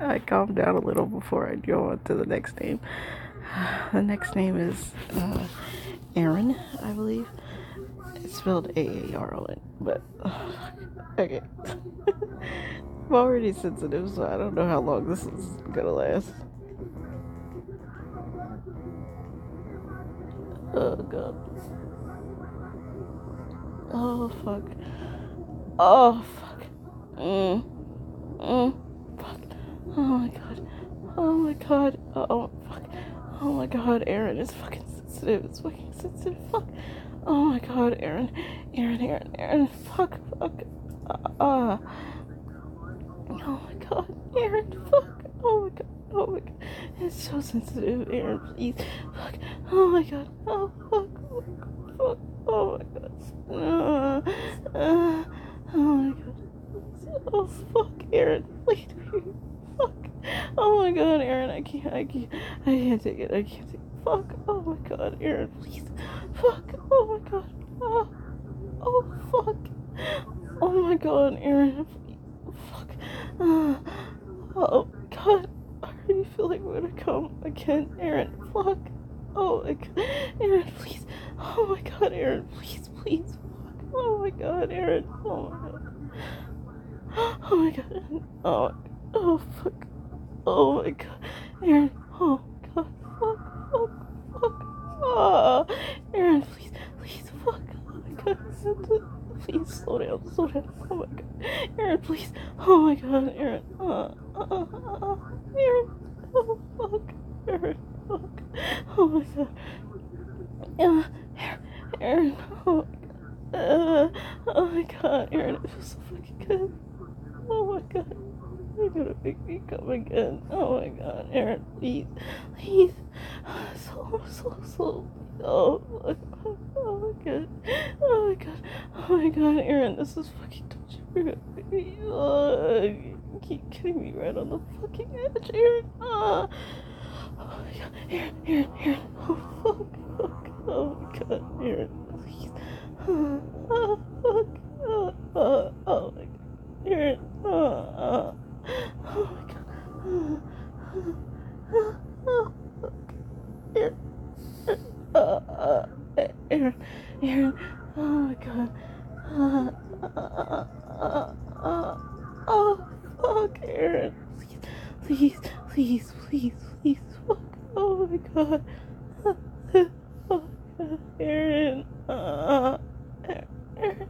I calmed down a little before I go on to the next name. The next name is Aaron, I believe. It's spelled Aaron, but okay. I'm already sensitive, so I don't know how long this is gonna last. Oh god. Oh fuck. Oh fuck. Mm. Mm. Fuck. Oh my god. Oh my god. Oh fuck. Oh my god, Aaron is fucking sensitive. It's fucking sensitive. Fuck. Oh my god, Aaron. Aaron. Fuck. Uh. Oh my god, Aaron. Fuck. Oh my god. Oh my god. It's so sensitive, Aaron. Please. Fuck. Oh my god. Oh fuck. Fuck. Oh my god. Oh my god. Oh fuck, Aaron. Please. Fuck. Oh my god, Aaron. I can't take it. I can't take it. Fuck. Oh my god, Aaron. Please. Fuck. Oh my god. Oh. Oh fuck. Oh my god, Aaron. Fuck. Oh god. I already feel like we're gonna come again, Aaron. Fuck. Oh my god, Aaron, please. Oh my god, Aaron, please. Fuck. Oh my god, Aaron. Oh my god. Oh my god. Oh. Oh fuck. Oh my god, Aaron. Oh god. Fuck. Aaron, please. Fuck. Oh my god. Please slow down. Oh my god. Aaron, please. Oh my god, Aaron. Aaron. Oh fuck. Aaron. Fuck. Oh my god. Aaron. Oh my god. Oh my god, Aaron. It feels so fucking good. Oh my god. You're gonna make me come again. Oh my god, Aaron, please. So. Oh my god. Oh my god. Oh my god. Oh my god, Aaron, this is fucking torture. You're gonna make me. You keep getting me right on the fucking edge, Aaron. Oh my god, Aaron. Oh fuck. Oh my god, Aaron, please. Fuck. Oh my god. Aaron. Oh my god. Aaron. Aaron. Oh my god. Oh fuck, Aaron. Please. Fuck. Oh my god. Oh my god. Aaron. Aaron.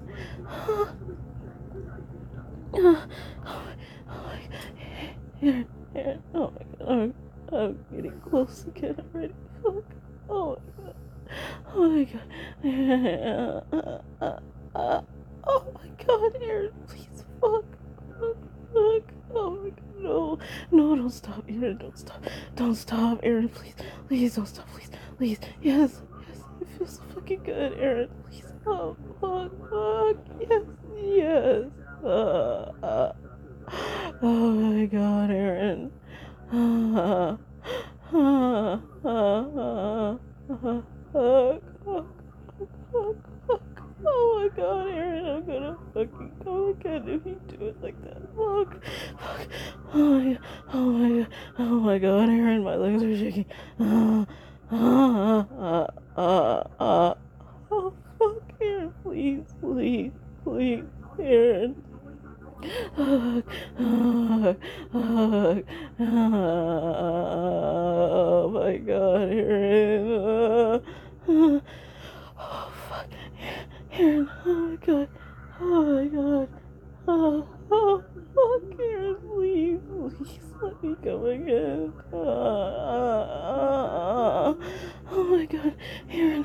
Oh my god. Aaron. Oh my god. I'm getting close again already. Fuck. Oh my god. Oh my god. Oh my god, Aaron. Please. Fuck. Oh my god. No, don't stop, Aaron. Don't stop, Aaron. Please don't stop. Please. Yes. It feels so fucking good, Aaron. Please. Oh, fuck. Yes. Oh my god, Aaron. Fuck. Oh my god, Aaron, I'm gonna fucking go again if you do it like that. Fuck. Oh my god, Aaron, my legs are shaking. Oh fuck, Aaron, please, Aaron. Oh my god, Aaron. Oh fuck. Aaron, oh my god. Oh fuck, Aaron, please let me go again. Oh my god, Aaron.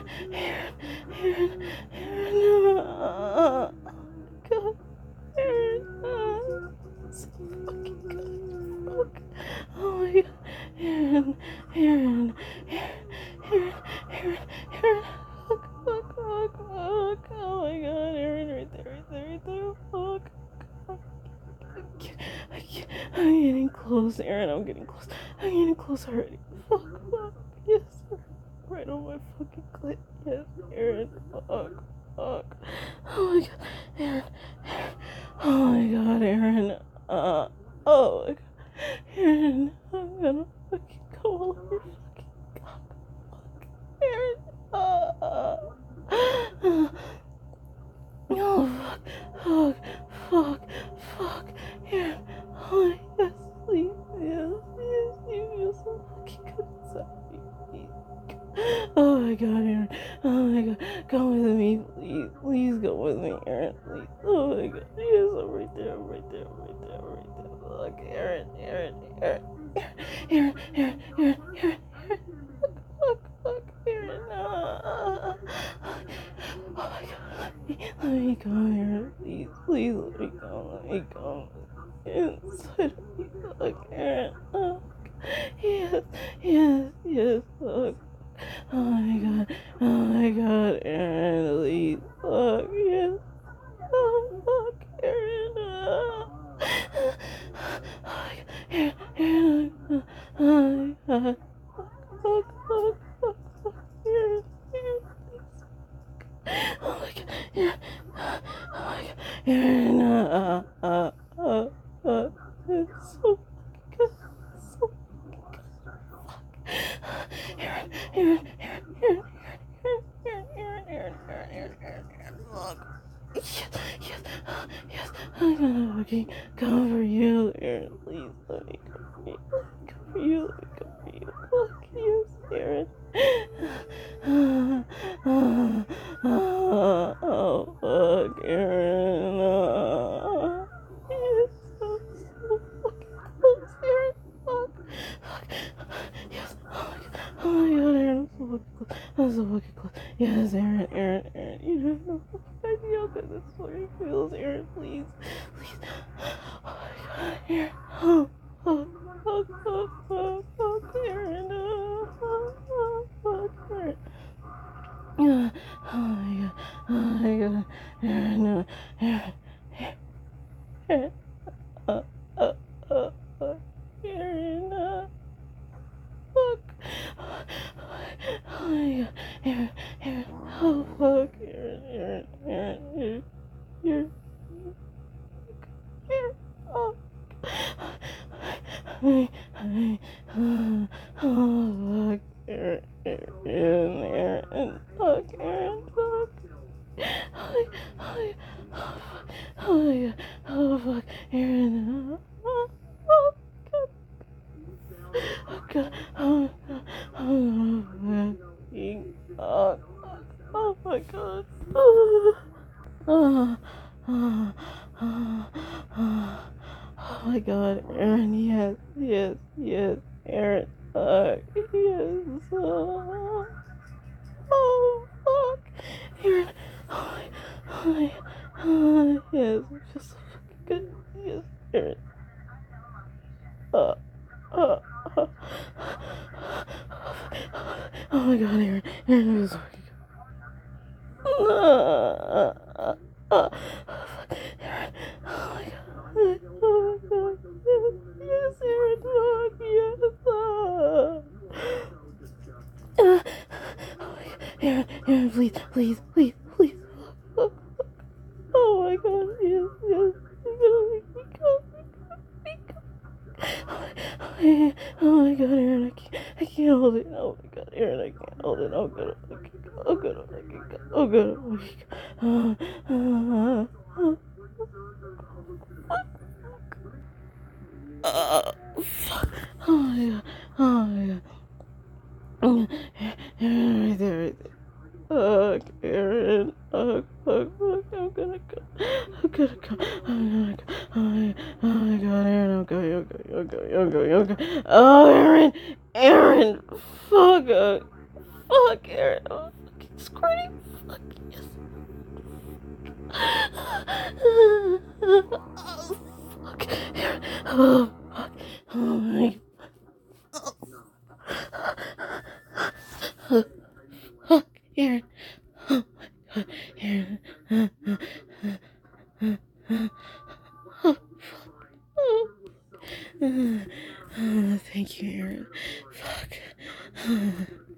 Oh my god. Aaron, so fucking good. Fuck. Oh my god. Aaron. Fuck. Oh my god, Aaron, right there. Fuck. I'm getting close, Aaron. I'm getting close already. Fuck. Yes. Right on my fucking clit. Yes, Aaron. Fuck. Oh my god, Aaron. Oh my god, Aaron. Oh my god. Aaron, I'm gonna fucking go all over your fucking cock. Aaron. Oh, fuck, fuck, fuck, Aaron. Oh, yes, please, yes, you feel so fucking good inside me, please. Oh my god, Aaron. Oh my god. Come with me, please. Please go with me, Aaron. Please. Oh my god. Yes, I'm right there. I'm right there. I'm right there. I'm right there. Look, Aaron. Aaron. Aaron. Aaron. Aaron. Aaron. Aaron. Look, look, Aaron. Oh my god. Let me go, Aaron. Please. Please let me go. Let me go. Inside of me. Look, Aaron. Oh, yes. Yes. Yes. Look. Oh my god, Aaron, please, fuck, yes, oh, fuck, Aaron, oh my god, Aaron, oh my god, fuck, Aaron, Aaron, please, oh my god, Aaron, oh my god, Aaron, it's so fucking good, so fucking good, fuck, Aaron, look. Yes, yes, yes. I'm gonna fucking come for you, Aaron. Please let me come for you. Let me come for you. Let me come for you. Fuck yes, Aaron. Oh, fuck, Aaron. Yes, so fucking close, Aaron. Fuck. Yes. Oh my god. Oh my god, Aaron. I'm so fucking close. Yes, Aaron. You don't know how idea how good this fucking feels, Aaron. Please. Please. Oh my god, Aaron. Fuck, Aaron. Fuck, Aaron. Oh my god. Aaron. Aaron. Aaron. Uh, uh, Aaron. Fuck. Oh my god, Aaron, oh fuck, Aaron, Aaron, oh, oh fuck, Aaron, fuck, Aaron, fuck, oh my god, oh fuck, Aaron, oh god. Oh god, oh my god. Oh, oh my god, Aaron, yes, Aaron, yes, oh, fuck, Aaron, yes, I'm just so fucking good, yes, Aaron, uh, uh, uh, oh my god, Aaron, I'm just so fucking good. Aaron, oh my god. Oh my god. Yes, Aaron, fuck, yes. Oh my god. Aaron, please. Oh my god, yes. You're gonna make me come. Oh my god, Aaron, I can't hold it. Oh my god, Aaron, I can't hold it. Oh god, fuck. Oh my god. Aaron, right there. Fuck, Aaron. Fuck. I'm gonna go. Oh my god, Aaron, I'm going. Oh, Aaron. Fuck, Aaron. I'm fucking squirting. Fuck, yes. Oh, fuck, Aaron. Oh, fuck. Oh my. Fuck, Aaron. Oh my god, Aaron. Thank you, Aaron. Fuck.